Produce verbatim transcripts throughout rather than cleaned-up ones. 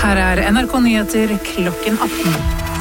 Her er N R K Nyheter klokken atten.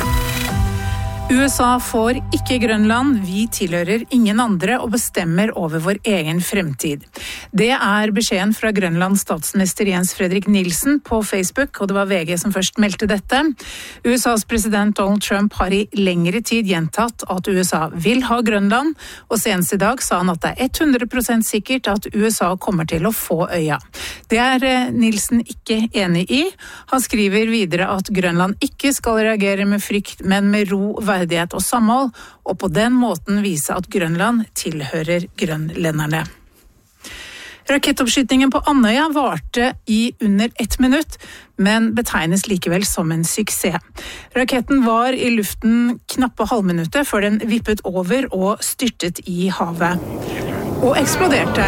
U S A får ikke Grønland, vi tilhører ingen andre og bestemmer over vår egen fremtid. Det er beskjeden fra Grønlands statsminister Jens Fredrik Nielsen på Facebook, og det var V G som først meldte dette. U S A's president Donald Trump har i lengre tid gjentatt at U S A vil ha Grønland, og senest i dag sa han at det er hundre prosent sikkert at U S A kommer til å få øya. Det er Nielsen ikke enig i. Han skriver videre at Grønland ikke skal reagere med frykt, men med ro, verdighet og samhold, og på den måten vise at Grønland tilhører grønlenderne. Rakettoppskytingen på Andøya varte i under ett minutt, men betegnes likevel som en suksess. Raketten var i luften knappe halvminuttet før den vippet over og styrtet i havet. Og eksploderte.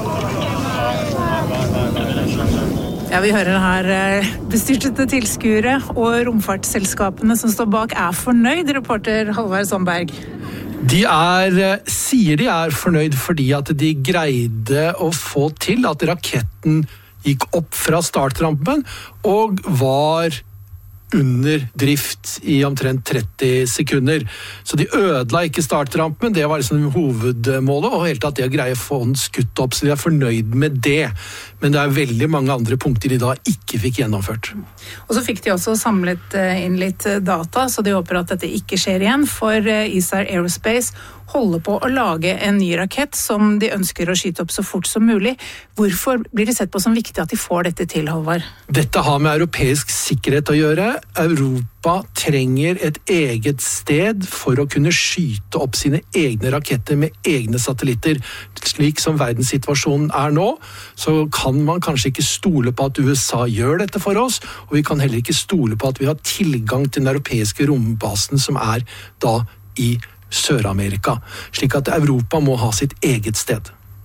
Ja, vi hører her bestyrtede tilskuere og romfartsselskapene som står bak er fornøyd, reporter Halvard Sandberg. De er, sier de er fornøyd fordi at de greide å få til at raketten gikk opp fra startrampen og var under drift i omtrent tretti sekunder. Så de ødela ikke startrampen, det var liksom hovedmålet, og helt at de greie å få den skutt opp, så de er fornøyd med det. Men det er veldig mange andre punkter de da ikke fikk gjennomført. Og så fikk de også samlet inn litt data, så de håper at dette ikke skjer igjen, for Isar Aerospace holder på å lage en ny rakett som de ønsker å skyte opp så fort som mulig. Hvorfor blir det sett på som viktig at de får dette til, Halvard? Dette har med europeisk sikkerhet å gjøre. Europa trenger et eget sted for å kunne skyte opp sine egne raketter med egne satellitter. Slik som verdenssituasjonen er nå, så kan man kanskje ikke stole på at U S A gjør dette for oss, og vi kan heller ikke stole på at vi har tilgang til den europeiske rombasen som er da i Sør-Amerika, slik at Europa må ha sitt eget sted.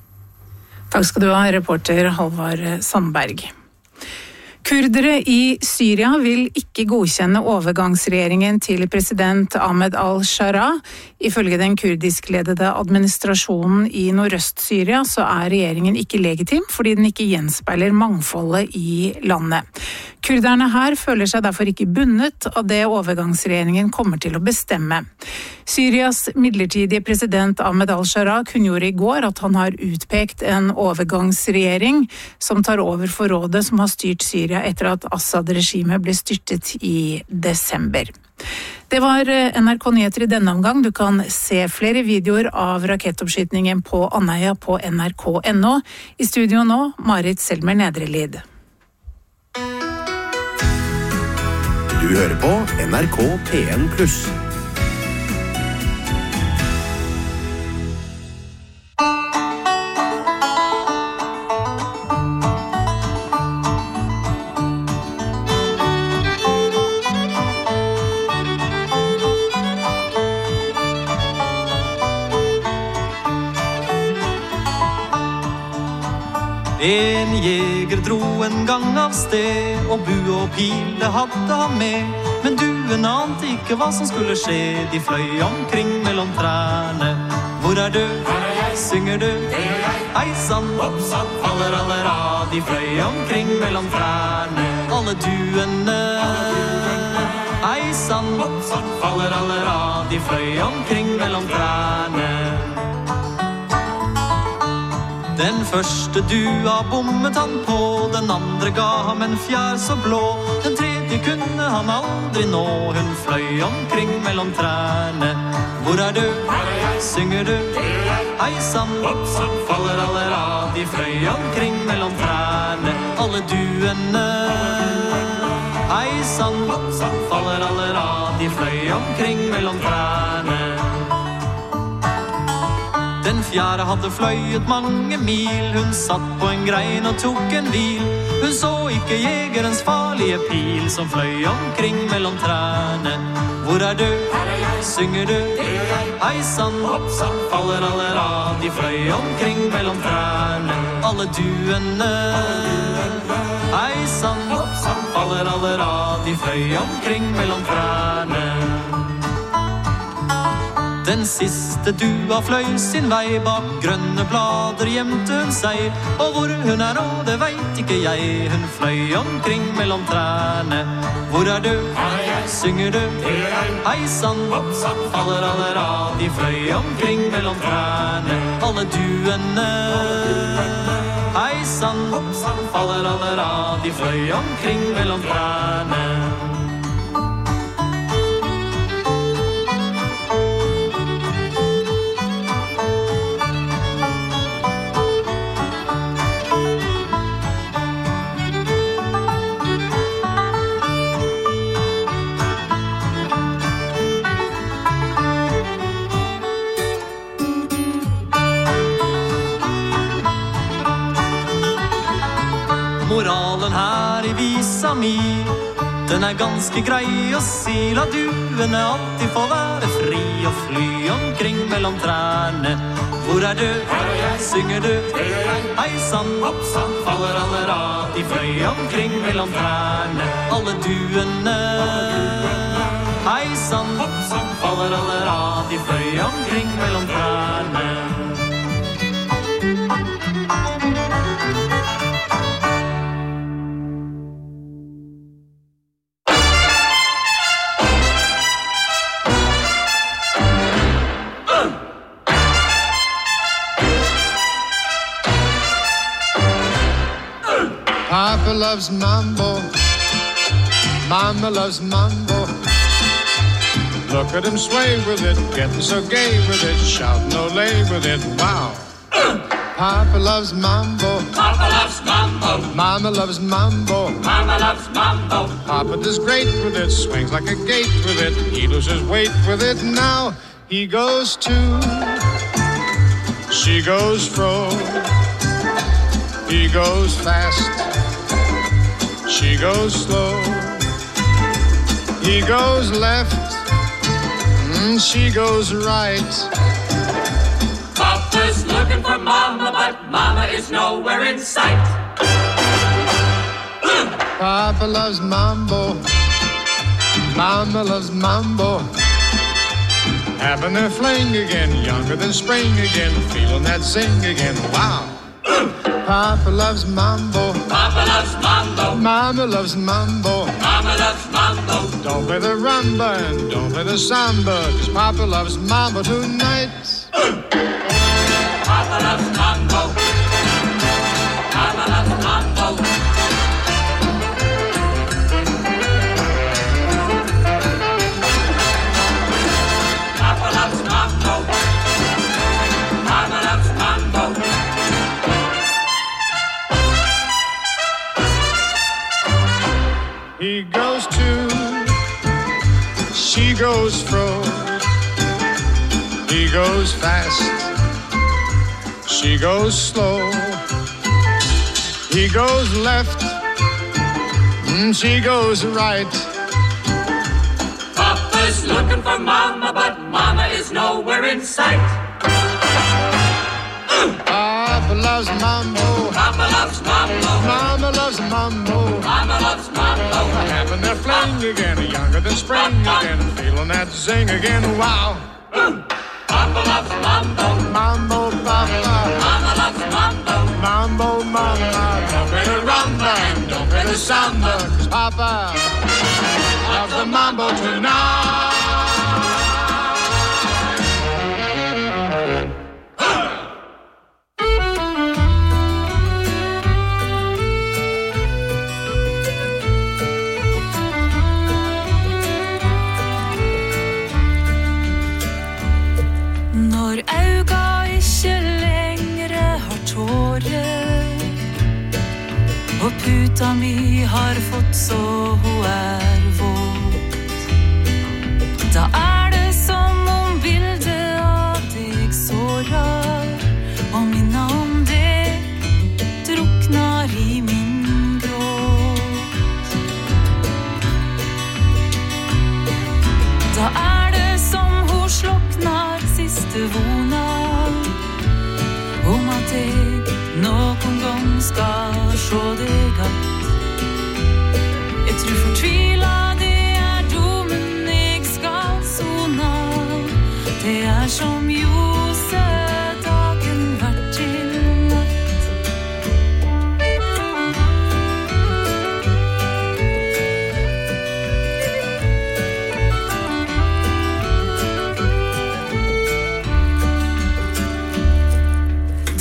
Takk skal du ha, reporter Halvard Sandberg. Kurdere i Syria vil ikke godkjenne overgangsregjeringen til president Ahmed al-Shara. Ifølge den kurdiskledede administrasjonen i Nordøst-Syria så er regjeringen ikke legitim fordi den ikke gjenspeiler mangfoldet i landet. Kurderne her føler seg derfor ikke bundet av det overgangsregjeringen kommer til å bestemme. Syrias midlertidige president Ahmed al-Shara kunngjorde i går at han har utpekt en overgangsregjering som tar over for rådet som har styrt Syria etter at Assad-regimet ble styrtet i desember. Det var N R K Nyheter i denne omgang. Du kan se flere videoer av rakettoppskytningen på Andøya på N R K punktum N O. I studio nå, Marit Selmer Nedrelid. Du hører på N R K P N pluss. En jeger dro en gang av sted, og bu og pil det hadde han med. Men duen ante ikke hva som skulle skje, de fløy omkring mellom trærne. Hvor er du? Her er jeg. Synger du? Det er jeg. Hei sann, hopp sann, faller alle rad. De fløy omkring mellom trærne, alle duene. Hei sann, hopp sann, faller alle rad. De fløy omkring mellom trærne. Den første dua bommet han på, den andre ga ham en fjær så blå. Den tredje kunne han aldri nå, hun fløy omkring mellom trærne. Hvor er du? Her er jeg. Synger du? Det er jeg. Hei sann, hopp sann, faller alle rad. De fløy omkring mellom trærne, alle duene. Hei sann, hopp sann, faller alle rad. De fløy omkring mellom trærne. Den fjerde hadde fløyet mange mil, hun satt på en grein og tok en hvil. Hun så ikke jegerens farlige pil som fløy omkring mellom trærne. Hvor er du? Her er jeg. Synger du? Det er jeg. Hei sann, hopp sann, faller alle rad. De fløy omkring mellom trærne, alle duene. Hei sann, hopp sann, faller alle rad. De fløy omkring mellom trærne. Den siste dua fløy sin vei, bak grønne blader gjemte hun seg, og hvor hun er nå, det vet ikke jeg, hun fløy omkring mellom trærne. Hvor er du? Her er jeg. Synger du? Det er jeg. Heisan, hoppsan, faller alle rad, de fløy omkring mellom trærne, alle duene. Heisan, hoppsan, faller alle rad, de fløy omkring mellom trærne. Moralen her i visa mi, den er ganske grei å si, la duene alltid få være fri og fly omkring mellom trærne. Hvor er du? Her er jeg. Synger du? Det er jeg. Heisan, hoppsan, faller alle rad, de fløy omkring mellom trærne, alle duene. Heisan, hoppsan, faller alle rad, de fløy omkring mellom trærne. Papa loves mambo, Mama loves mambo. Look at him sway with it, getting so gay with it, shouting olay with it, wow. Papa loves mambo, Papa loves mambo, Mama loves mambo, Mama loves mambo. Papa does great with it, swings like a gate with it, he loses weight with it, now he goes to, she goes fro, he goes fast, she goes slow, he goes left, mm, she goes right. Papa's looking for Mama, but Mama is nowhere in sight. Papa loves mambo, Mama loves mambo, having their fling again, younger than spring again, feeling that zing again, wow. Papa loves mambo, Papa loves mambo, Mama loves mambo, Mama loves mambo. don't play the rumba and don't play the samba, 'cause Papa loves mambo tonight. Papa loves mambo, Mama loves mambo. Papa loves mambo, Mama loves mambo. He goes to, she goes fro, he goes fast, she goes slow, he goes left, mm, she goes right. Papa's looking for Mama, but Mama is nowhere in sight. Papa loves mambo, Papa loves mambo, Mama loves mambo, Mama loves mambo. having their fling again, younger than spring again, feeling that zing again, wow. Papa loves mambo, Mambo, Papa, Mama loves mambo. mambo, Mama, don't play the rumba and don't play the samba, 'cause Papa loves the mambo tonight. Når auga ikke lengre har tårer, og puta mi har fått så hun er våt, da er det som om bildet av deg sårar, og minnet om det druknar i min gråt. Da er det som hun sloknar siste vona, om at jeg noen gang skal se deg att. Jeg tror fortvila det er domen jeg skal sona, det er så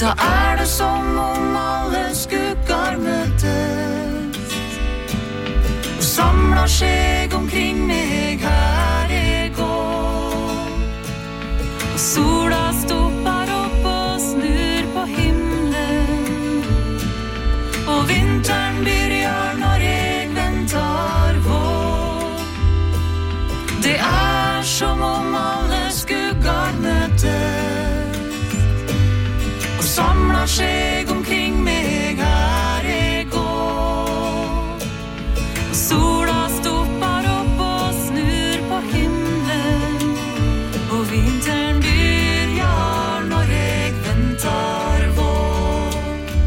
Da er det som om alle skugger møtes og samler seg omkring meg her jeg går. Og sola stopper opp og snur på himmelen, og vinteren begynner når jeg venter vår. Det er som om alle skugger møtes og samler seg omkring meg her jeg går. Og sola stopper opp og snur på himmelen, og vinteren begynner når jeg venter vår.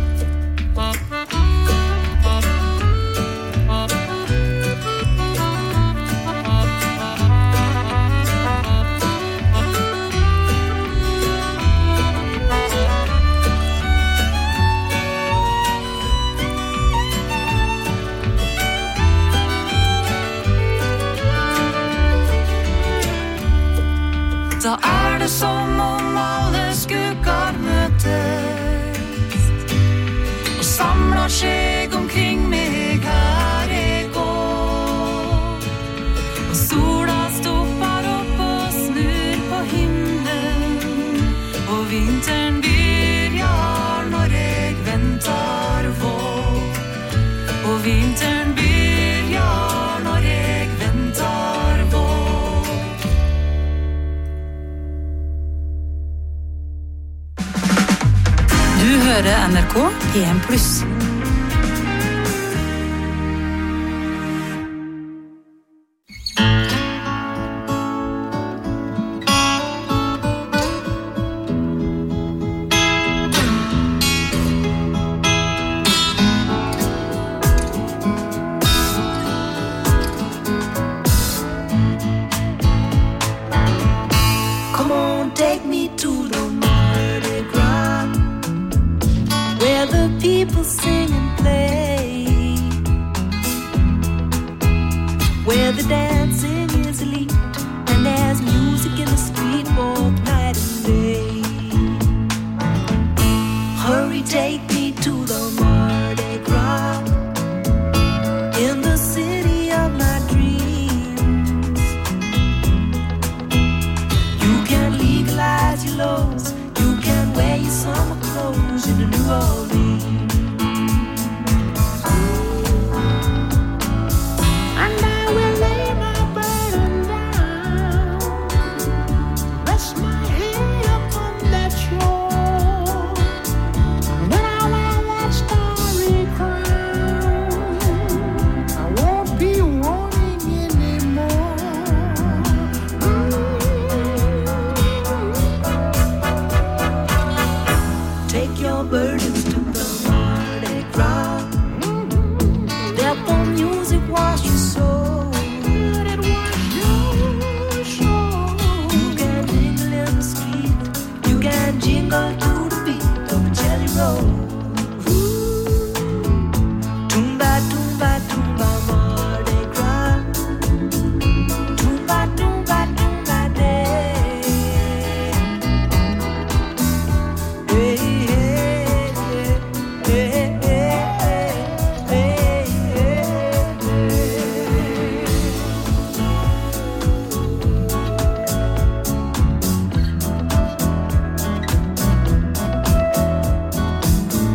Da er det som om alle skugger møtes og samler seg omkring meg her jeg går. Og sola stopper opp og snur på himmelen, og vinteren begynner når jeg venter vår. Og vinteren begynner når jeg venter vår. Du hører N R K P en pluss. Come on, take me to the Mardi Gras, where the people sing and play, where the dancing is elite and there's music in the street both night and day. Hurry, take me to the Mardi Gras, in the city of my dreams. You can legalize your laws, you can wear your summer clothes in New Orleans. And I will lay my burden down, rest my head upon that shore. When I wear that starry crown, I won't be wanting anymore. Take your burdens to the Mardi Gras. Therefore music wash your soul. Let it wash your soul. You can jingle in the street, you can jingle to the beat of a jelly roll. Tumba, tumba, tumba, Mardi Gras. Tumba, tumba, tumba day. Hey, hey, hey, hey, hey, hey, hey, hey.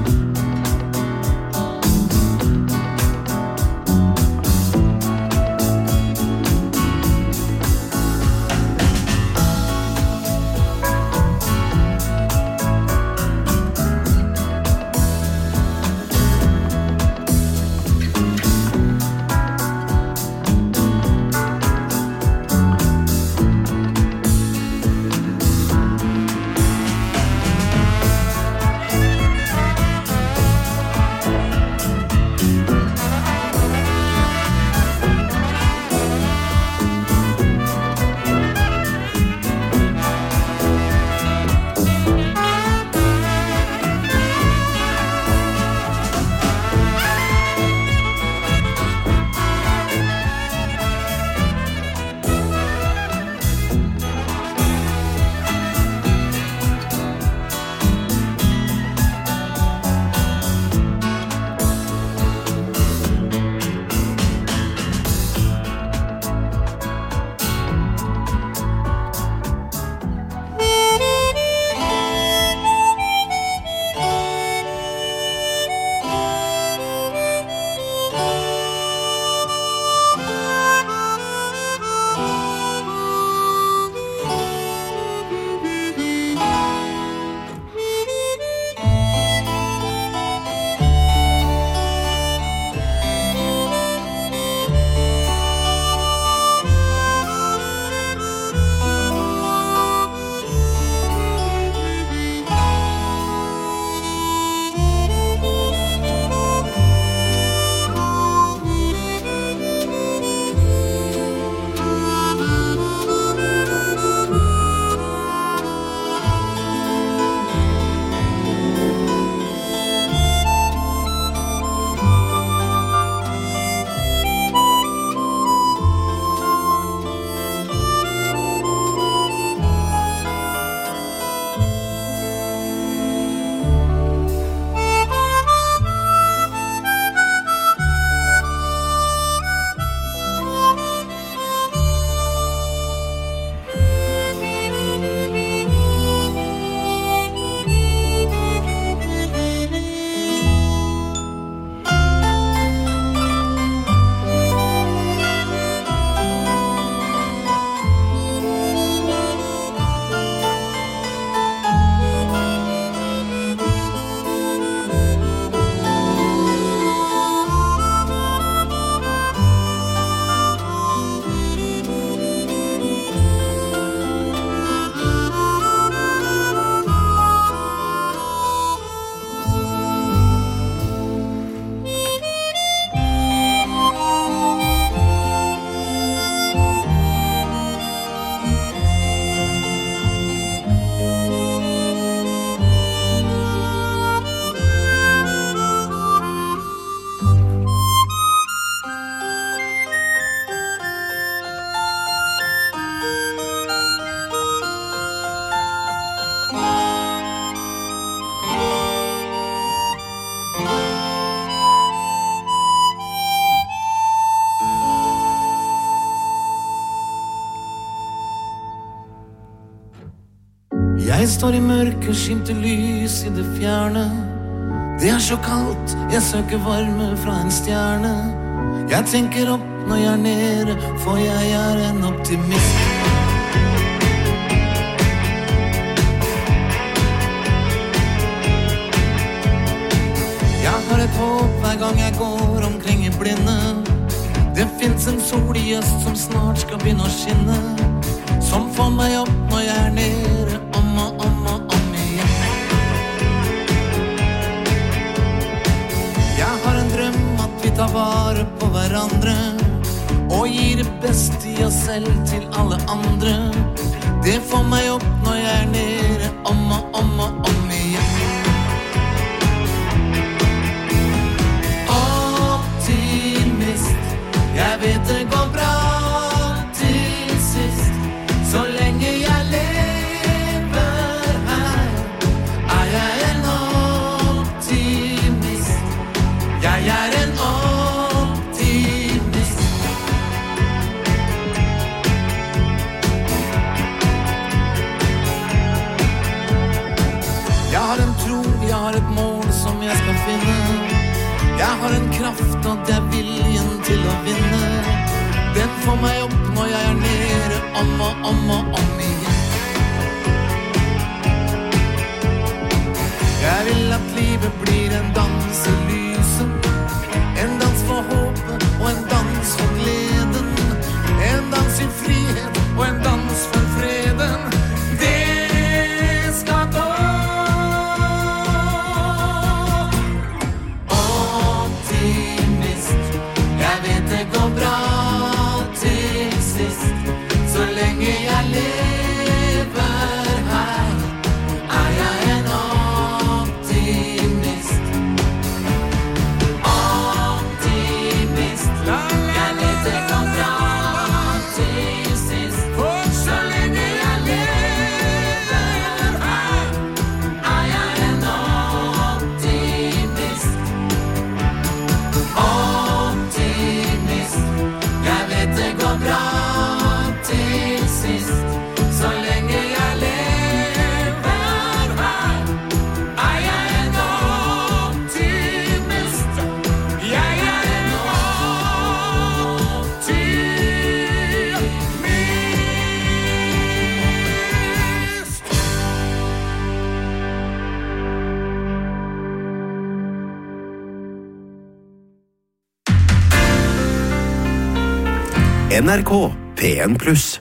Jeg står i mørket, skimter lys i det fjerne. Det er så kaldt, jeg søker varme fra en stjerne. Jeg tenker opp når jeg er nede, for jeg er en optimist. Jeg har et håp hver gang jeg går omkring i blinde. Det finnes en sol i øst som snart skal begynne å skinne, som får meg opp når jeg er nede, om og om og om igjen. Jeg har en drøm at vi tar vare på hverandre, og gir det beste i oss selv til alle andre. Det får meg opp når jeg er nede, om og om og om igjen. Jeg vet det går bra til sist, så lenge jeg lever her, er jeg en optimist. Jeg er en optimist. Jeg har en tro, jeg har et mål som jeg skal finne. Jeg har en kraft og det er viljen til å vinne. Den får meg opp når jeg er nede, om og om og om igjen. Jeg vil at livet blir en dans i lyset, en dans for håpet og en dans for gleden, en dans i frihet og en dans for freden. Det skal gå. N R K P en pluss.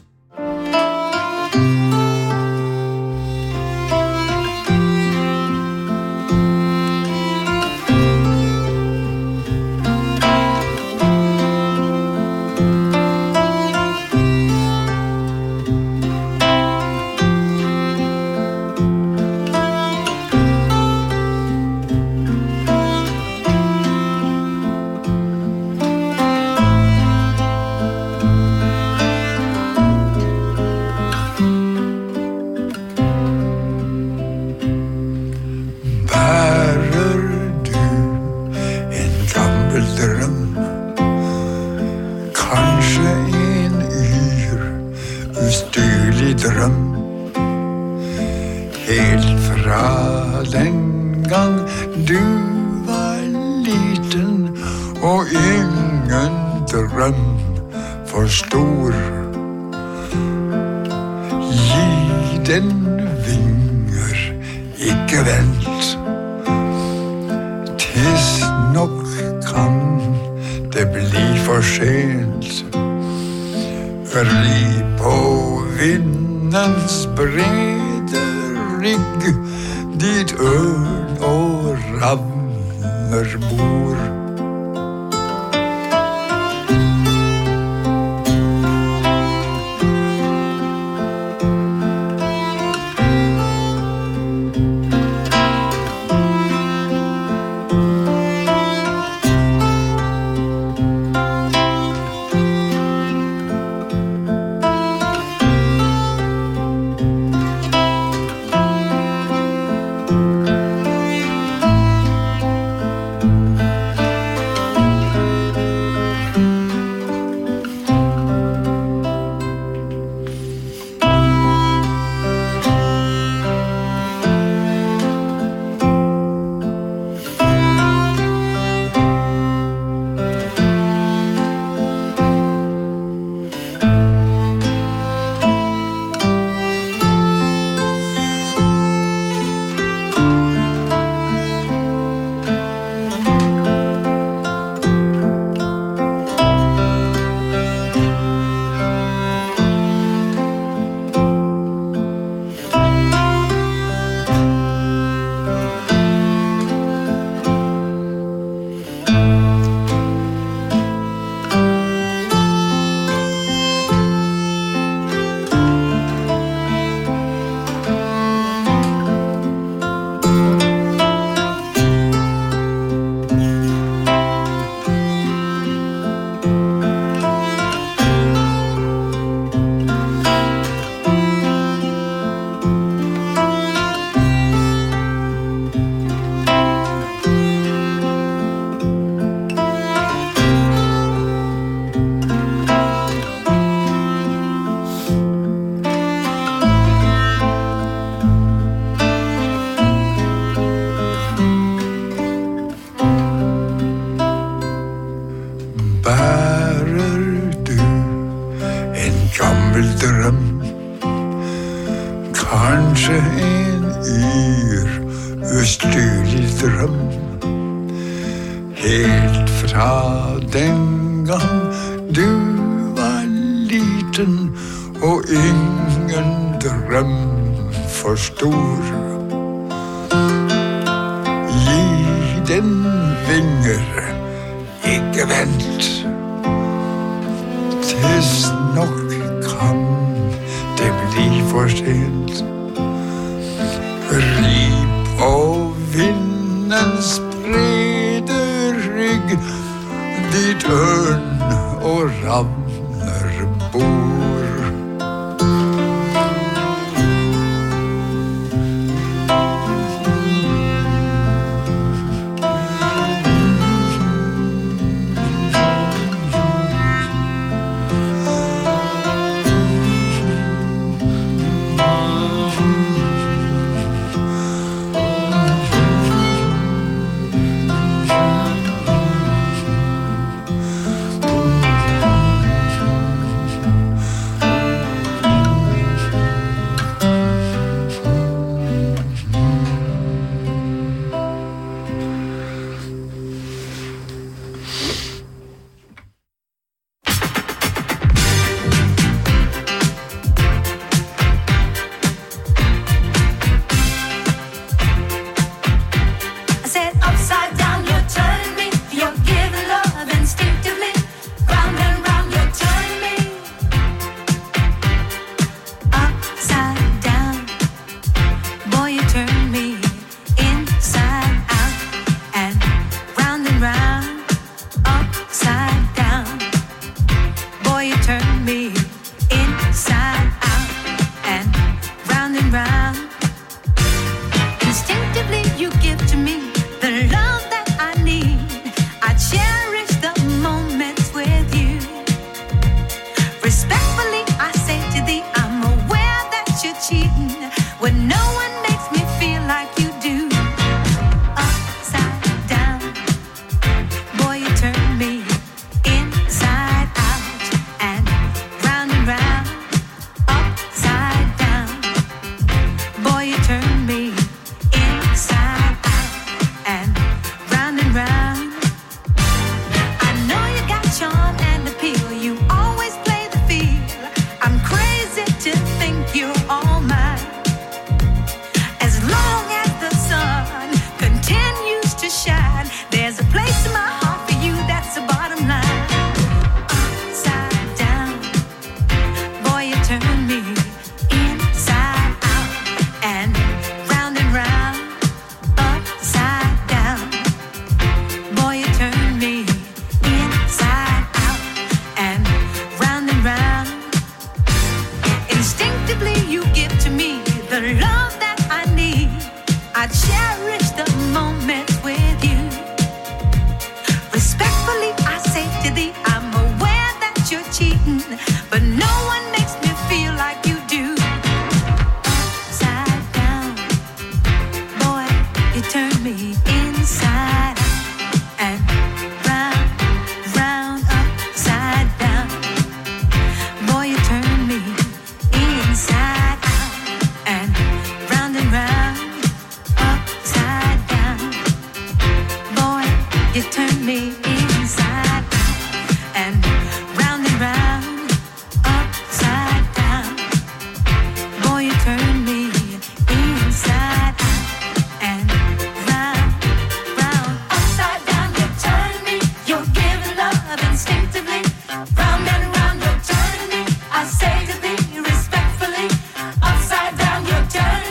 Helt fra den gang du var liten og ingen drøm for stor. Gi den vinger, ikke vent. Tids nok kan det bli for sent. Ri på vindens brede rygg, dit ørn og ravner bor.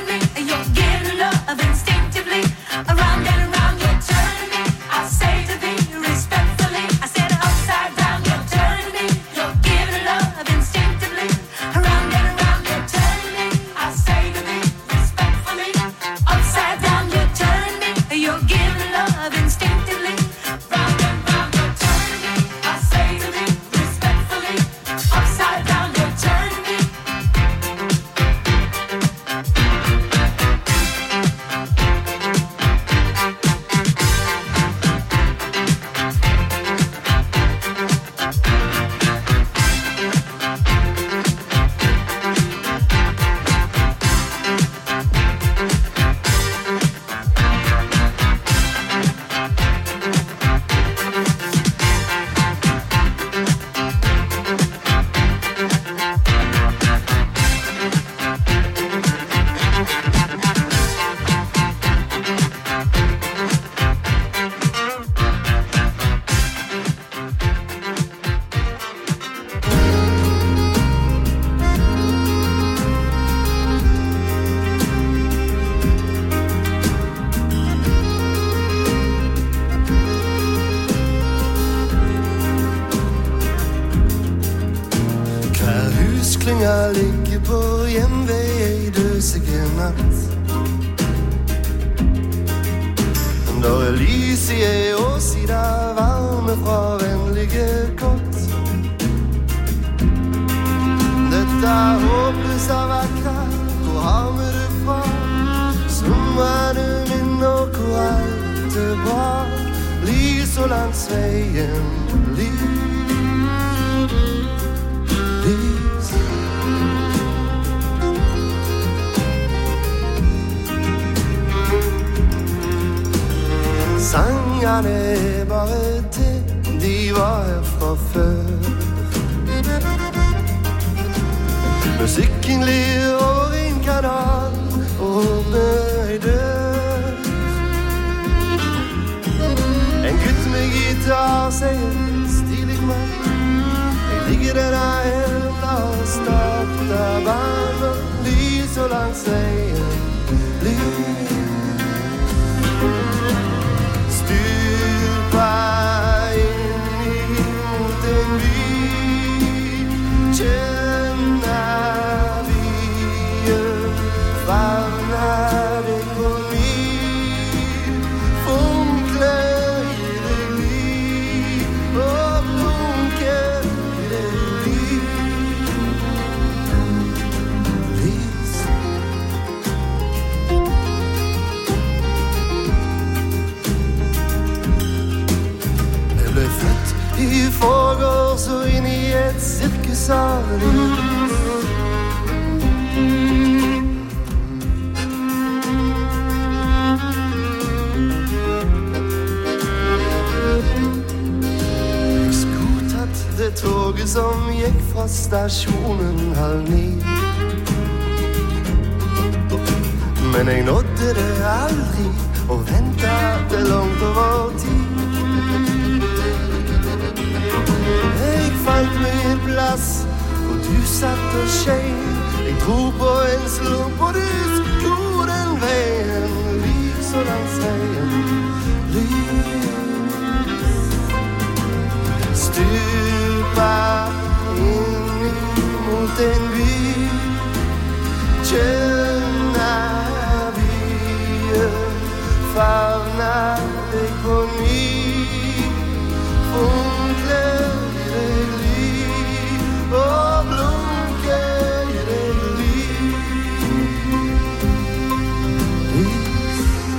Around and around, you're turning me. I say to thee, unga ligger på hjemvei I dødsige natt. Da lys I ei åsida varme fra vennlige kott. Dette håpløse vakre, hvor har vi det fra? Somrene minner hvor alt er bra. Lys og landsveien, lys, lys. Sangene er bare til, de var her fra før. Musikken lir over en kanal og åpner ei dør. En gutt med gitar sier stilig mann. Jeg ligger denne helda og starter banen. Lys og langs veien, lys. Stupa inn imot en by. Kjenner byen, favner deg på ny. Funkler I deg liv, og blunker I deg liv. Lys. Jeg ble født I forgårs og inn I et sirkus av lys. Jeg skulle tatt det toget som gikk fra stasjonen halv ni. Men jeg nådde det aldri og ventet det langt over tid. Jeg fant meg en plass hvor du satt og skjein. Jeg dro på en slump og du sko den veien. Lys og langs veien, lys. Stupa inn mot en by. Kjenner byen, favner deg på ny. Funkler I deg liv, og blunker I deg liv. Lys.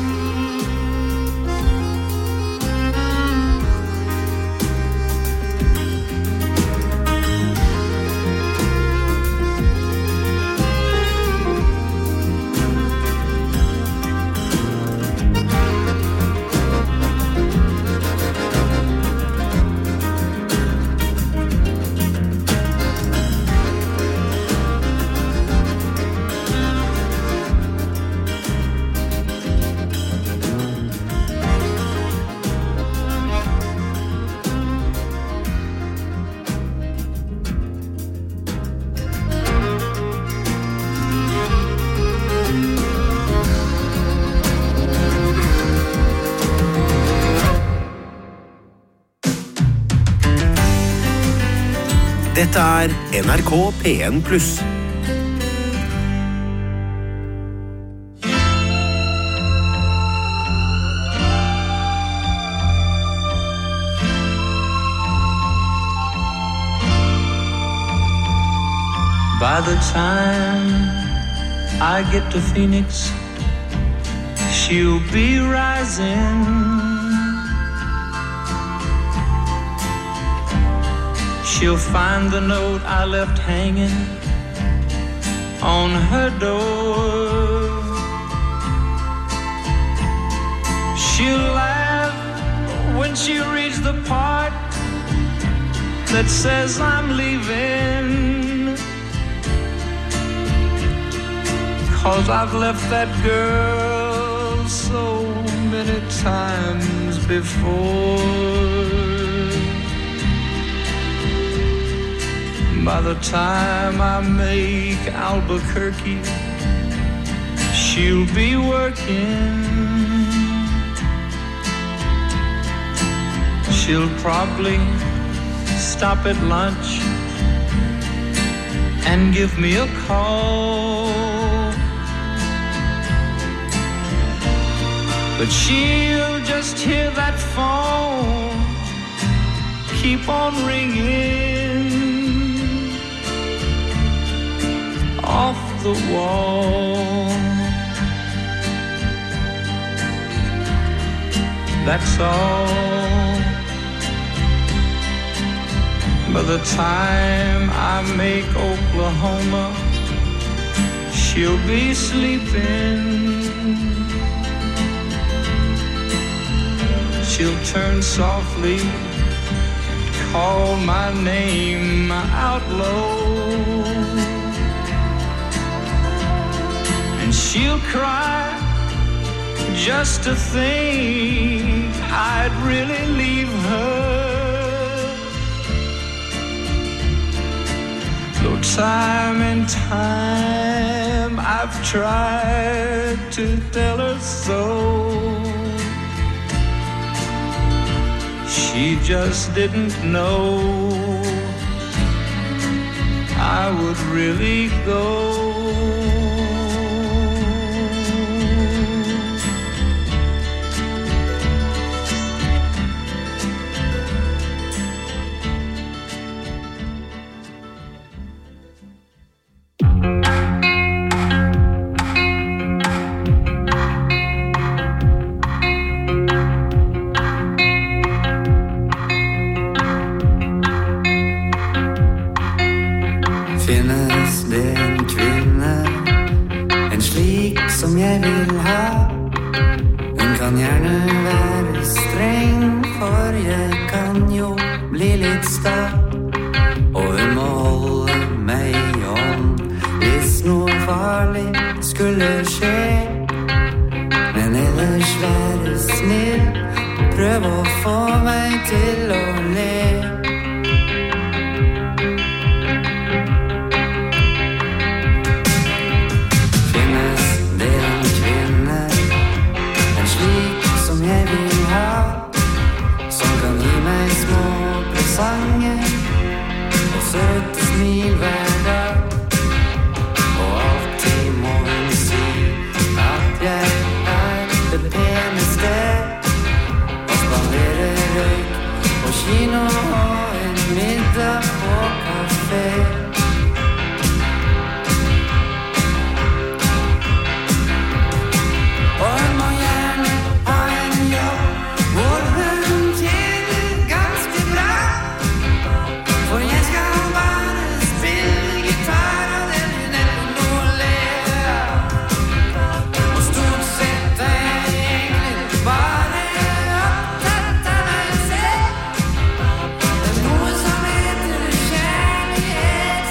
Dette er N R K P en pluss. By the time I get to Phoenix, she'll be rising. She'll find the note I left hanging on her door. She'll laugh when she reads the part that says I'm leaving, 'cause I've left that girl so many times before. By the time I make Albuquerque, she'll be working. She'll probably stop at lunch and give me a call. But she'll just hear that phone keep on ringing off the wall. That's all. By the time I make Oklahoma, she'll be sleeping. She'll turn softly, call my name out low, and she'll cry just to think I'd really leave her. Though time and time I've tried to tell her so, she just didn't know I would really go. Yeah.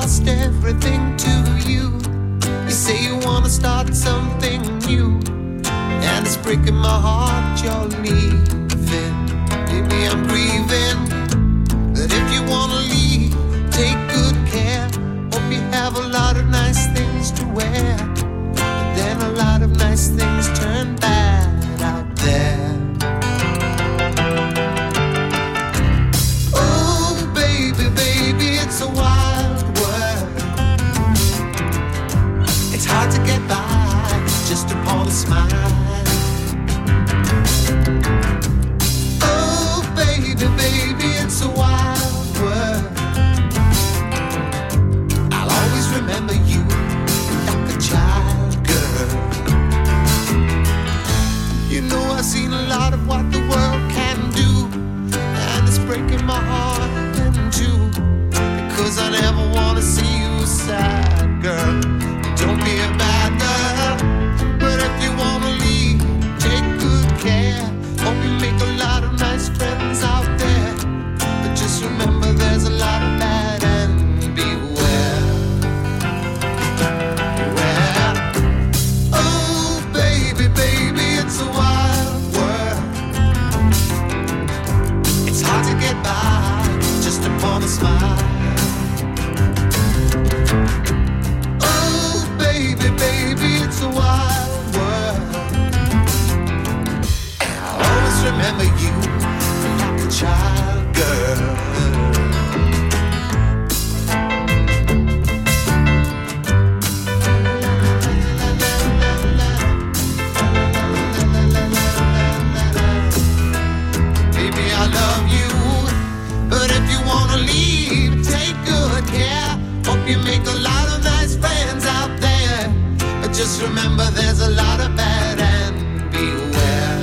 lost everything to you. You say you wanna start something new, and it's breaking my heart you're leaving. Baby, I'm grieving. But if you wanna leave, take good care. Hope you have a lot of nice things to wear. But then a lot of nice things turn bad out there. Oh, baby, baby, it's a wild world. It's hard to get by just upon a smile. Oh, baby, baby, it's a wild world. I'll always remember you like a child, girl. You know I've seen a lot of what the world can do, and it's breaking my heart in two, because I never want to see you sad, girl. Don't be a bad girl, but if you want to leave, take good care. Hope you make a lot of nice friends out there, but just remember there's a lot of bad and beware. Beware. Oh, baby, baby, it's a wild world. It's hard to get by just upon a smile. Oh, baby, baby, it's a wild world. And I'll always remember you like a child, girl. Baby, I love you, but if you wanna leave, take good care. Hope you make a lot of nice friends out there, but just remember there's a lot of bad and beware.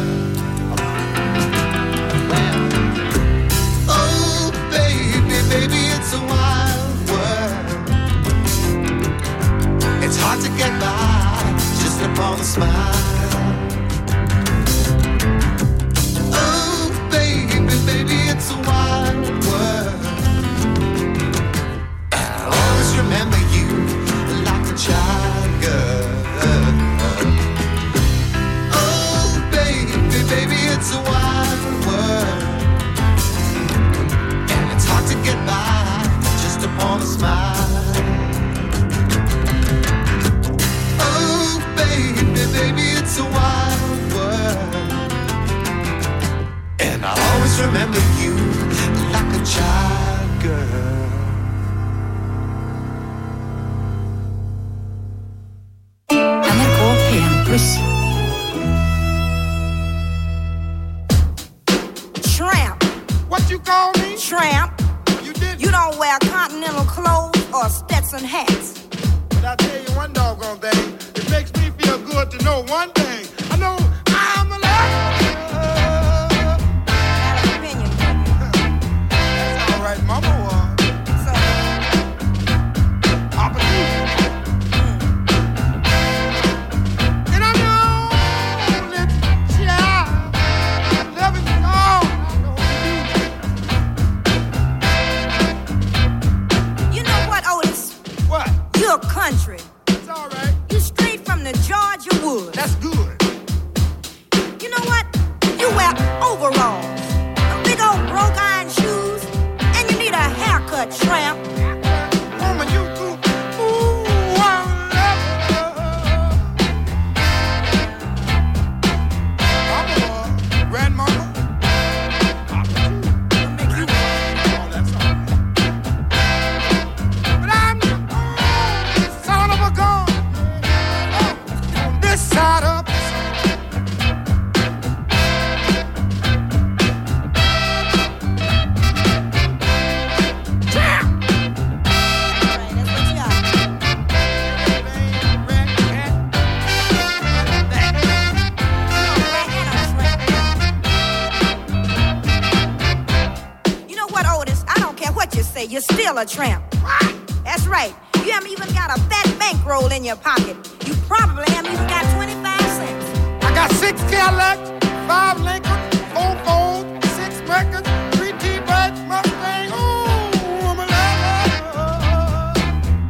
Oh, baby, baby, it's a wild world. It's hard to get by just upon a smile. Oh, baby, baby, it's a wild world. I'll always remember you like a child, girl. Oh, baby, baby, it's a wild world, and it's hard to get by just upon a smile. Oh, baby, baby, it's a wild world, and I'll always remember you like a child, girl. N R K P en pluss. Tramp. What you call me? Tramp. You did. You don't wear continental clothes or Stetson hats. But I'll tell you one doggone thing. It makes me feel good to know one thing. I know I'm alive. Not an opinion. That's all right, mama was. So, Papa too. And I know that child, love is all I know to you know what, Otis? do. What? You're country. It's all right. You straight from the Georgia woods. That's good. You know what? You wear overalls, them big old broke iron shoes, and you need a haircut, Tramp. Woman, you do. Ooh, I love you. Mama was. Grandmama. Papa too. I'll make you Oh, that's all right. But I'm the only son of a gun on this side of the sun. Damn! right, that's what you got. Red cat. That. You know what, Otis? I don't care what you say, you're still a tramp. What? That's right. You haven't even got a fat bankroll in your pocket. You probably haven't even got twenty-five cents. I got six Cadillacs, five Lincoln, four Ford, six Mercury, three T-Birds, Mustang. Ooh, I'm a lover.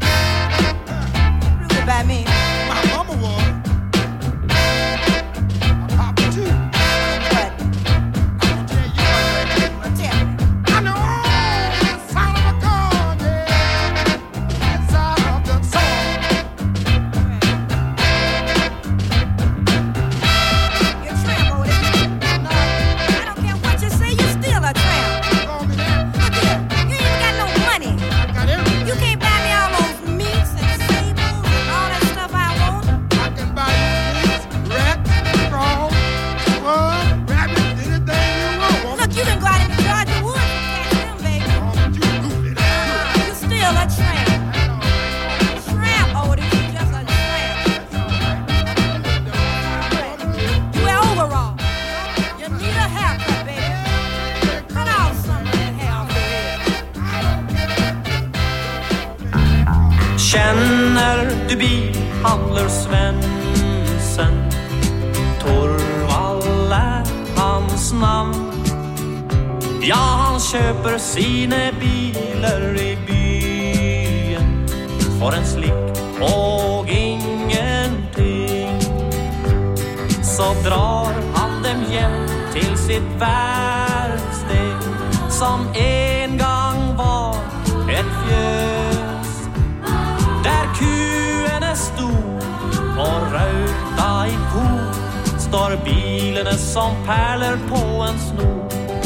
Känner du bilhandler Svensson? Torvald är hans namn. Ja, han köper sina bilar i byen för en slick och ingenting. Så drar han dem hem till sitt verksteg som en gång var ett fjös. Där kuen är stor och röta i ko står bilen som pärler på en snor.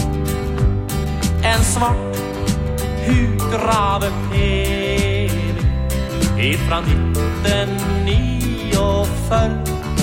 En svart huggrave peli ifrån nittonio förr.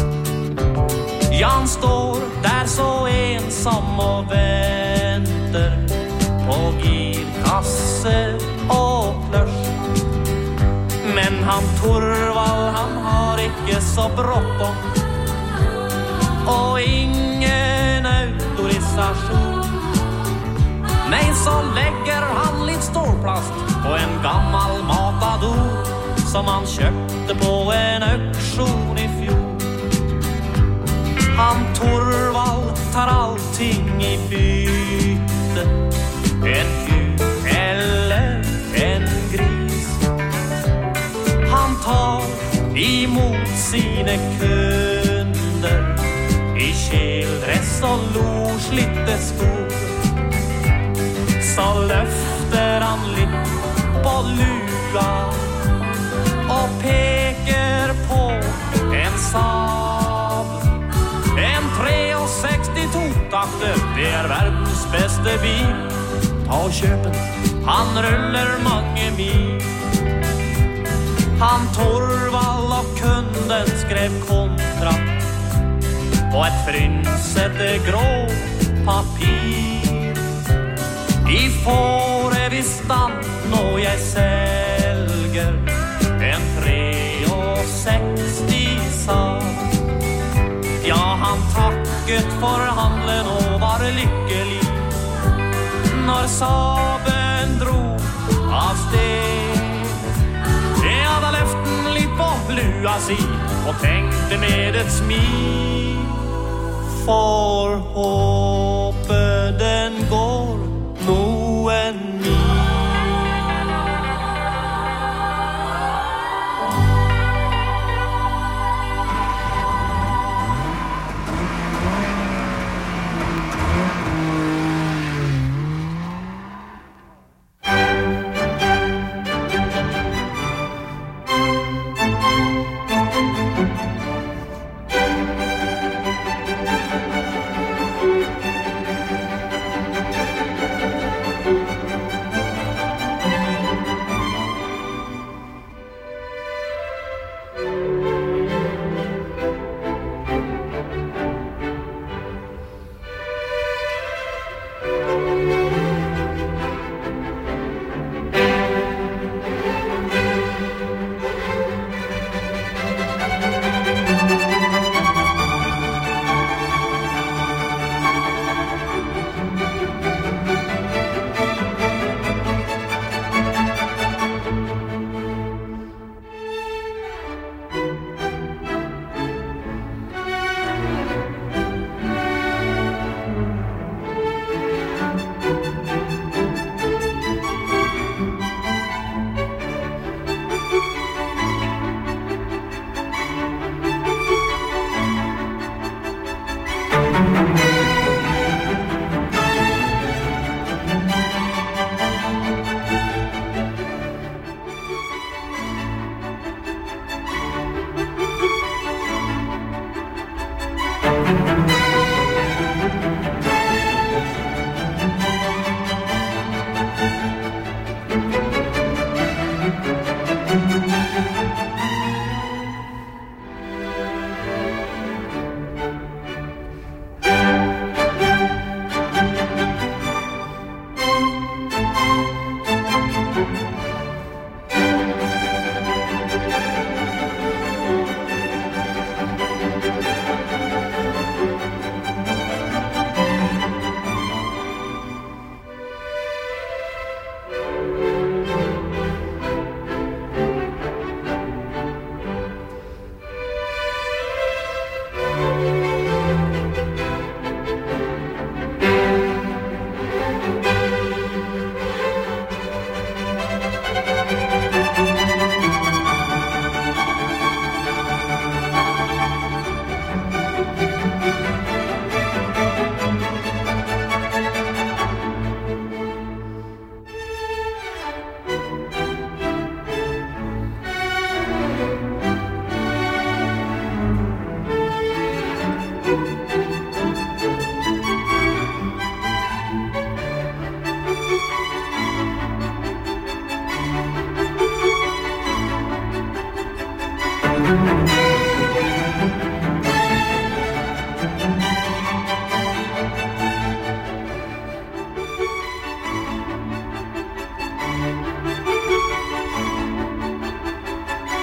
Jan står där så ensam och väntar på girkasse och klörs. Men han Torvald, han har icke så bråttom och ingen autorisation. Nej, så lägger han lite stålplast på en gammal matador som han köpte på en auktion i fjol. Han Torvald tar allting i byte, en ku eller en gris. Han tar emot sina kunder i keldress och lorslitte skor. Så löfter han lite på lua och pekar på en Saab. En tre och sextio totakter, det är världens bästa bil. Ta och köp den, han rullar många mil. Han Torvald och kunden skrev kontrakt på ett frynsete grå papir. I fåre vi stann och jag sälger en tre och sextio Saab. Ja, han tacket för handlen och var lycklig när Saaben drog av steg. Jag hade löften lite på lua si och tänkte med ett smil, för hoppe den går nog en mil.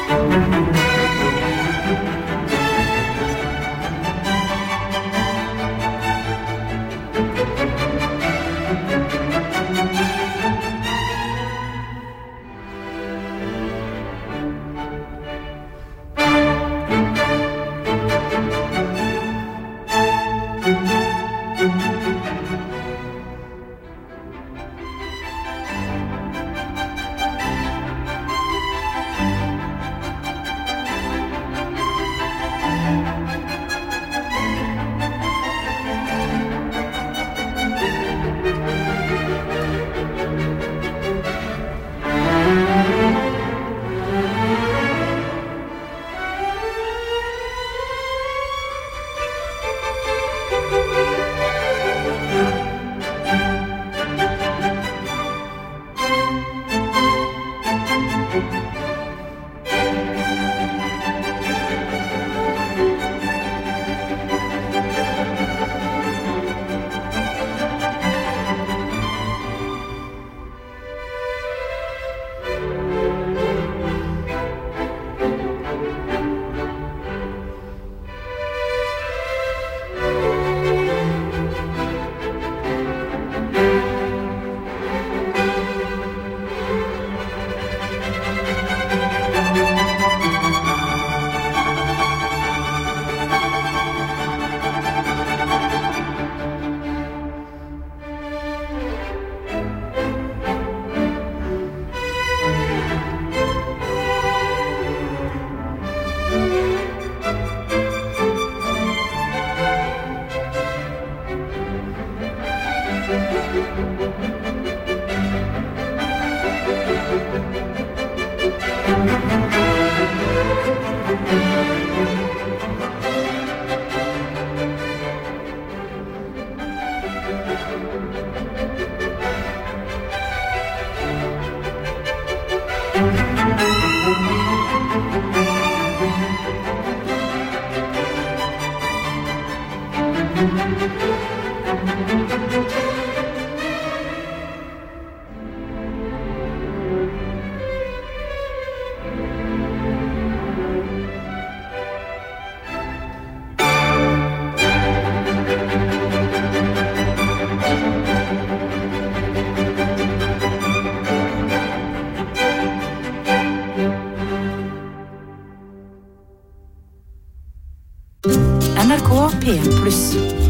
N R K P en pluss.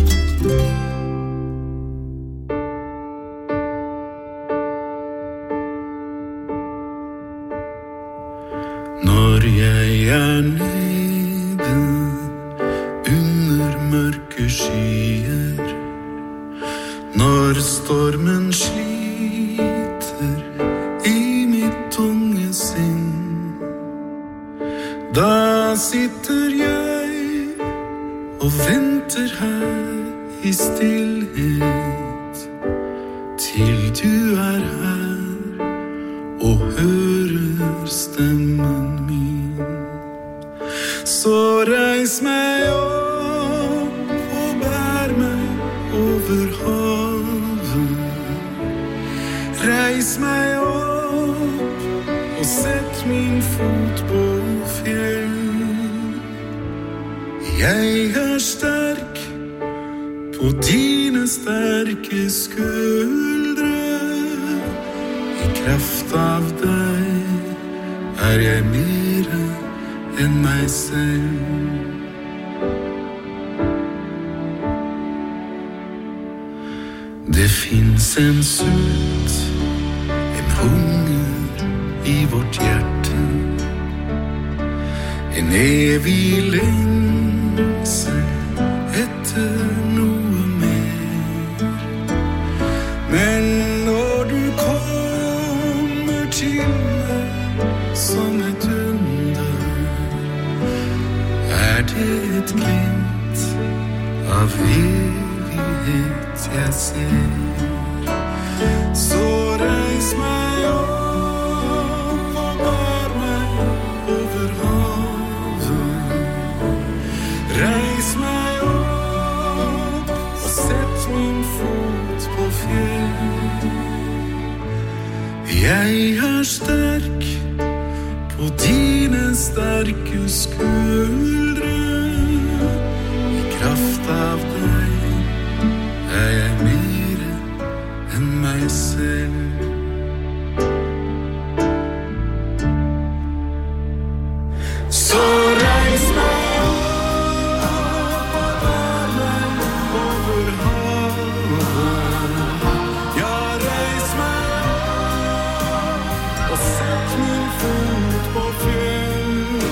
Når jeg er nede under mørke skyer, når stormen sliter i mitt tunge sinn, da sitter jeg og venter her i stillhet til du er her og hører stemmen min. Så reis meg opp og bær meg over havet. Reis meg opp og sett min fot på fjell. Jeg er sterk på dine sterke skuldre. I kraft av deg er jeg mer enn meg selv. Det finnes en sult, en hunger i vårt hjerte, en evig lengsel etter noe mer. Men når du kommer til meg som et under, er det et glimt av evighet jeg ser. Så reis meg opp og bær meg over havet. Reis meg opp og sett min fot på fjell. Jeg er sterk på dine sterke skuldre. I kraft av deg er jeg mer enn meg selv. Så reis meg opp og bær meg over havet. Ja, reis meg opp og sett min fot på fjell.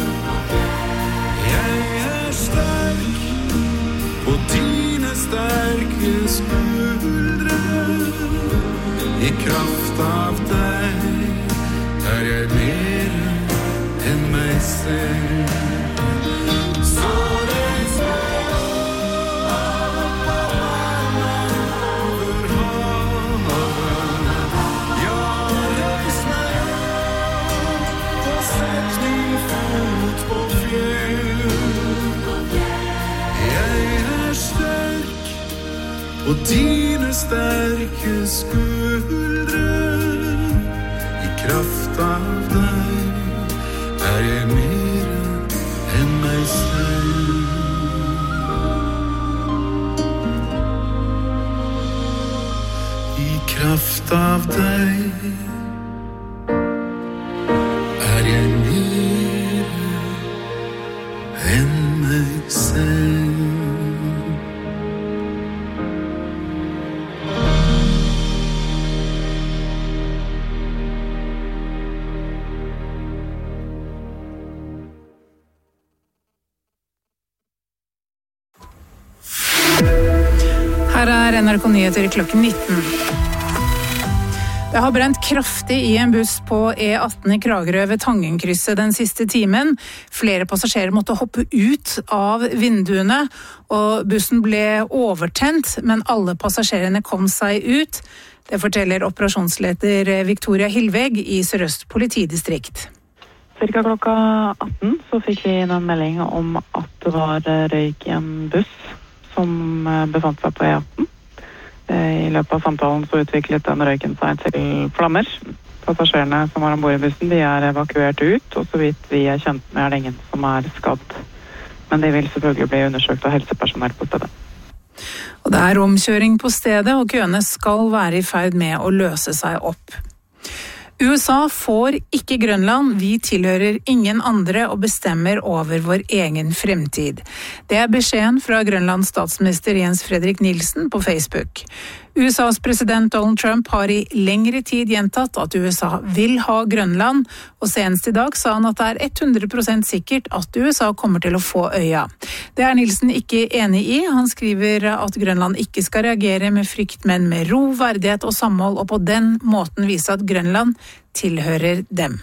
Jeg er sterk på dine sterke skuldre. I kraft av deg er jeg mer enn meg selv. Så reis meg opp og bær meg over havet. Ja, reis meg opp og sett min fot på fjell. Jeg er sterk på dine sterke skuldre. I kraft av deg er jeg mer enn meg selv. I kraft av deg er jeg mer enn meg selv. Her er N R K Nyheter klokken nitten. Det har brent kraftig i en buss på E atten i Kragerø ved Tangenkrysset den siste timen. Flere passasjerer måtte hoppe ut av vinduene, og bussen ble overtent, men alle passasjerene kom seg ut. Det forteller operasjonsleder Victoria Hilveg i Sør-Øst politidistrikt. Cirka klokka atten så fikk vi inn en melding om at det var røyk i en buss som befant seg på E atten. I løpet av samtalen så utviklet den røyken seg til flammer. Passasjerene som var ombord i bussen, de er evakuert ut, og så vidt vi er kjent med er det ingen som er skadd. Men de vil selvfølgelig bli undersøkt av helsepersonell på stedet. Og det er omkjøring på stedet, og køene skal være i ferd med å løse seg opp. U S A får ikke Grønland, vi tilhører ingen andre og bestemmer over vår egen fremtid. Det er beskjeden fra Grønlands statsminister Jens Fredrik Nielsen på Facebook. U S A's president Donald Trump har i lengre tid gjentatt at U S A vil ha Grønland, og senest i dag sa han at det er hundre prosent sikkert at U S A kommer til å få øya. Det er Nielsen ikke enig i. Han skriver at Grønland ikke skal reagere med frykt, men med ro, verdighet og samhold, og på den måten vise at Grønland tilhører dem.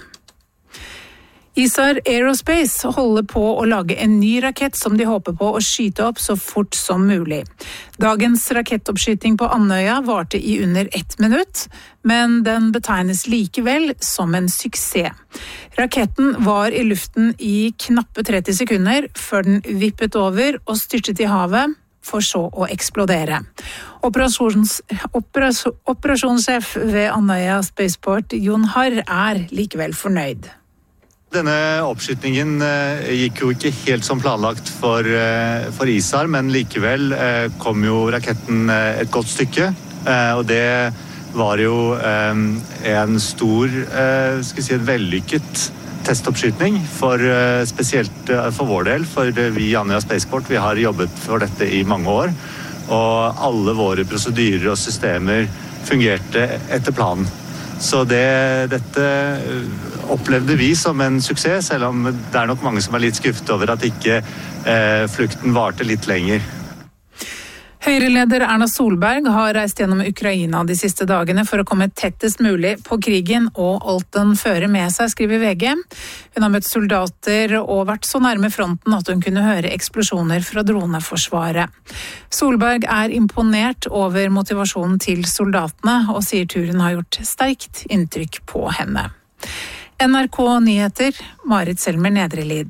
Isar Aerospace holder på å lage en ny rakett som de håper på å skyte opp så fort som mulig. Dagens rakettoppskyting på Andøya varte i under ett minutt, men den betegnes likevel som en suksess. Raketten var i luften i knappe tretti sekunder før den vippet over og styrtet i havet, for så å eksplodere. Operasjons, operas, operasjonssjef ved Andøya Spaceport, Jon Harr, er likevel fornøyd. Denne oppskytningen eh, gikk jo ikke helt som planlagt for, eh, for Isar, men likevel eh, kom jo raketten eh, et godt stykke, eh, og det var jo eh, en stor, eh, skal jeg si, et vellykket testoppskytning, for, eh, spesielt eh, for vår del, for eh, vi i Andøya Spaceport, vi har jobbet for dette i mange år, og alle våre prosedyrer og systemer fungerte etter planen. Så det, dette opplevde vi som en suksess, selv om det er nok mange som er litt skuffet over at ikke eh, flukten varte litt lenger. Høyre-leder Erna Solberg har reist gjennom Ukraina de siste dagene for å komme tettest mulig på krigen og alt den fører med seg, skriver V G. Hun har møtt soldater og vært så nærme fronten at hun kunne høre eksplosjoner fra droneforsvaret. Solberg er imponert over motivasjonen til soldatene og sier turen har gjort sterkt inntrykk på henne. N R K Nyheter, Marit Selmer Nedrelid.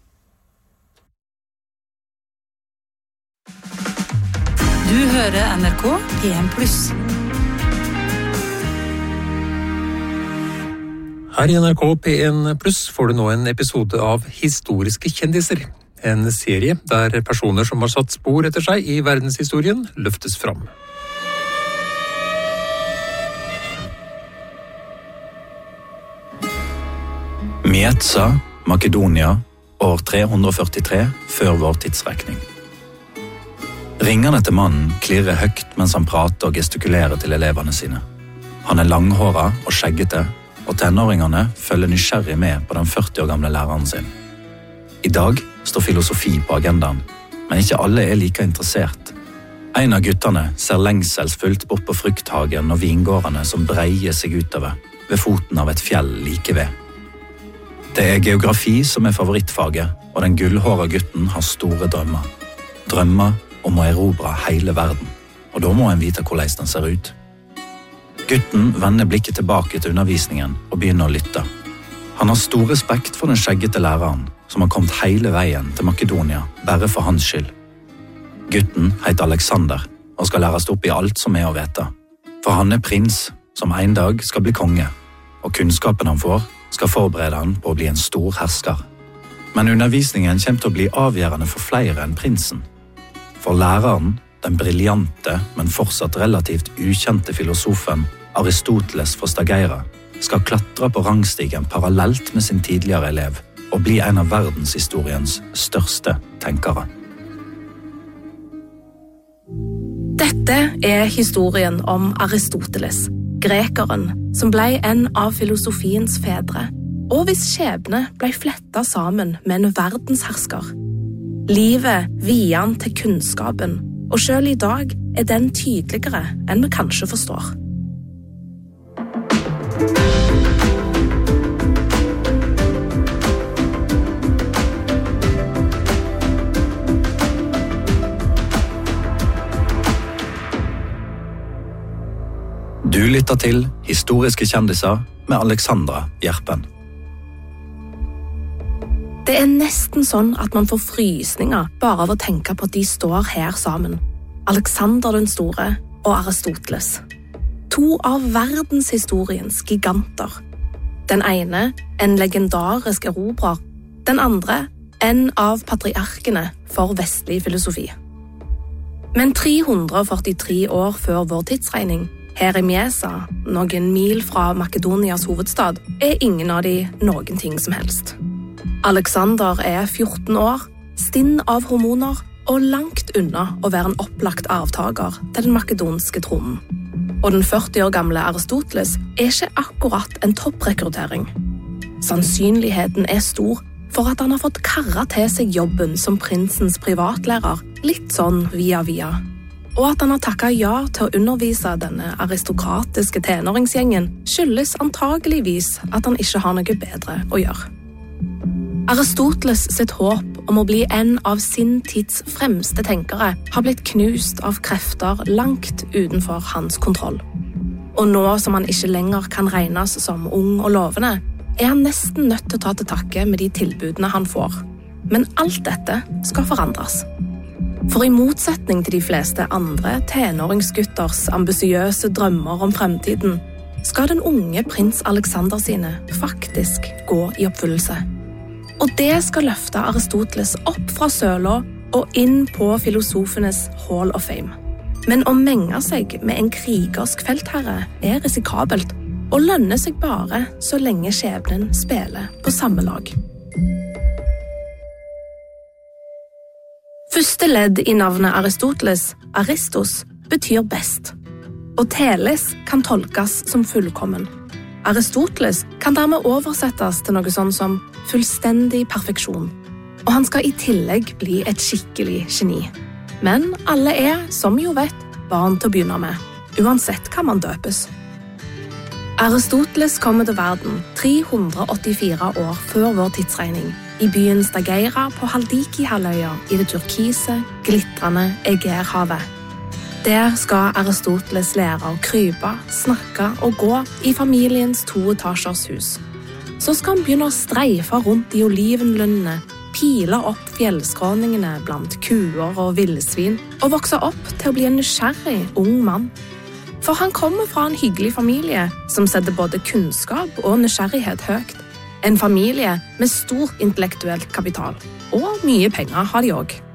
Du hører N R K P en pluss. Her i N R K P en pluss får du nå en episode av Historiske kjendiser. En serie der personer som har satt spor etter seg i verdenshistorien løftes fram. Mietza, Makedonia, år tre hundre førtitre før vår tidsrekning. Ringene til mannen klirrer høyt mens han prater og gestikulerer til elevene sine. Han er langhåra og skjeggete, og tenåringene følger nysgjerrig med på den førti år gamle læreren sin. I dag står filosofi på agendaen, men ikke alle er like interessert. En av guttene ser lengselsfullt bort på frukthagen og vingårdene som breier seg utover, ved foten av et fjell like ved. Det er geografi som er favorittfaget, og den gullhåra gutten har store drømmer. Drømmer om å erobre hele verden, og da må en vite hvordan den ser ut. Gutten vender blikket tilbake til undervisningen og begynner å lytte. Han har stor respekt for den skjeggete læreren, som har kommet hele veien til Makedonia, bare for hans skyld. Gutten heter Alexander, og skal læres opp i alt som er å vite. For han er prins, som en dag skal bli konge, og kunnskapen han får, skal forberede han på å bli en stor hersker. Men undervisningen kommer til å bli avgjørende for flere enn prinsen. For læreren, den briljante, men fortsatt relativt ukjente filosofen Aristoteles fra Stageira, skal klatre på rangstigen parallelt med sin tidligere elev og bli en av verdenshistoriens største tenkere. Dette er historien om Aristoteles, grekeren som ble en av filosofiens fedre, og hvis skjebne ble flettet sammen med en verdenshersker. Livet vier han til kunnskapen, og selv i dag er den tydeligere enn vi kanskje forstår. Du lytter til Historiske kjendiser med Alexandra Gjerpen. Det er nesten sånn at man får frysninger bare av å tenke på at de står her sammen. Alexander den store og Aristoteles. To av verdenshistoriens giganter. Den ene, en legendarisk erobrer. Den andre, en av patriarkene for vestlig filosofi. Men tre hundre førtitre år før vår tidsregning, her i Mieza, noen mil fra Makedonias hovedstad, er ingen av de noen ting som helst. Alexander er fjorten år, stinn av hormoner og langt unna å være en opplagt avtaker til den makedonske tronen. Og den førti år gamle Aristoteles er ikke akkurat en topprekruttering. Sannsynligheten er stor for at han har fått karra til seg jobben som prinsens privatlærer, litt sånn via via. Og at han har takket ja til å undervise denne aristokratiske tenåringsgjengen skyldes antageligvis at han ikke har noe bedre å gjøre. Aristoteles sitt håp om å bli en av sin tids fremste tenkere har blitt knust av krefter langt utenfor hans kontroll. Og nå som han ikke lenger kan regnes som ung og lovende, er han nesten nødt til å ta til takke med de tilbudene han får. Men alt dette skal forandres. For i motsetning til de fleste andre tenåringsgutters ambisiøse drømmer om fremtiden, skal den unge prins Alexander sine faktisk gå i oppfyllelse. Og det skal løfte Aristoteles opp fra søla og inn på filosofenes Hall of Fame. Men å menge seg med en krigersk feltherre er risikabelt, og lønner seg bare så lenge skjebnen spiller på samme lag. Første ledd i navnet Aristoteles, Aristos, betyr best. Og teles kan tolkes som fullkommen. Aristoteles kan dermed oversettes til noe sånn som fullstendig perfeksjon. Og han skal i tillegg bli et skikkelig geni. Men alle er, som jo vet, barn til å begynne med, uansett hva man døpes. Aristoteles kommer til verden tre hundre åttifire år før vår tidsregning, i byen Stageira på Haldiki-halvøya i det turkise, glitrende Egeerhavet. Der skal Aristoteles lære å krype, snakke og gå i familiens toetasjers hus. Så skal han begynne å streife rundt i olivenlundene, pile opp fjellskråningene blant kuer og villsvin, og vokse opp til å bli en nysgjerrig ung mann. For han kommer fra en hyggelig familie som setter både kunnskap og nysgjerrighet høyt. En familie med stor intellektuell kapital. Og mye penger har de også.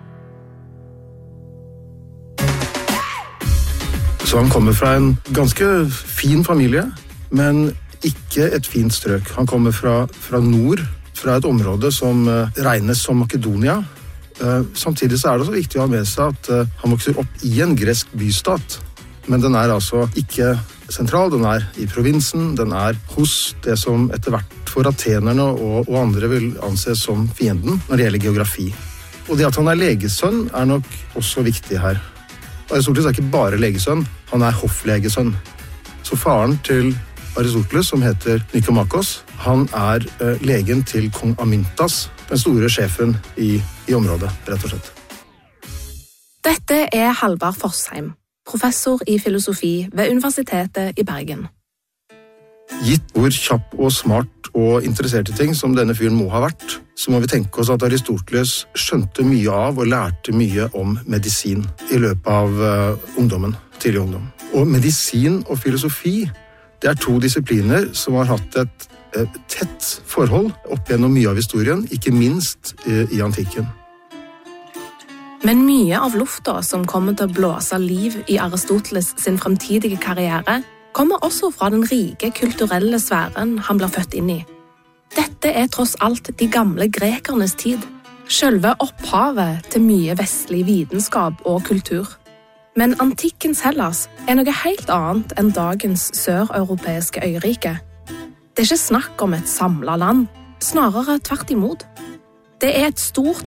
Så han kommer fra en ganske fin familie, men ikke et fint strøk. Han kommer fra, fra nord, fra et område som uh, regnes som Makedonia. Uh, samtidig så er det så viktig å ha med seg at uh, han vokser opp i en gresk bystat. Men den er altså ikke sentral, den er i provinsen, den er hos det som etter hvert for atenerne og, og andre vil anses som fienden når det gjelder geografi. Og det at han er legesønn er nok også viktig her. Aristoteles er ikke bare legesønn, han er hofflegesønn. Så faren til Aristoteles, som heter Nikomakos, han er eh, legen til kong Amyntas, den store sjefen i, i området, rett og slett. Dette er Halvard Forsheim, professor i filosofi ved Universitetet i Bergen. Gitt hvor kjapp og smart og interessert i ting som denne fyren må ha vært, så må vi tenke oss at Aristoteles skjønte mye av og lærte mye om medisin i løpet av uh, ungdommen, tidlig ungdom. Og medisin og filosofi, det er to disipliner som har hatt et uh, tett forhold opp gjennom mye av historien, ikke minst uh, i antikken. Men mye av lufta som kommer til å blåse liv i Aristoteles sin fremtidige karriere, kommer også fra den rike kulturelle sfæren han blir født inn i. Dette er tross alt de gamle grekernes tid, selve opphavet til mye vestlig vitenskap og kultur. Men antikkens Hellas er noe helt annet enn dagens sør-europeiske øyrike. Det er ikke snakk om et samlet land, snarere tvert imot. Det er et stort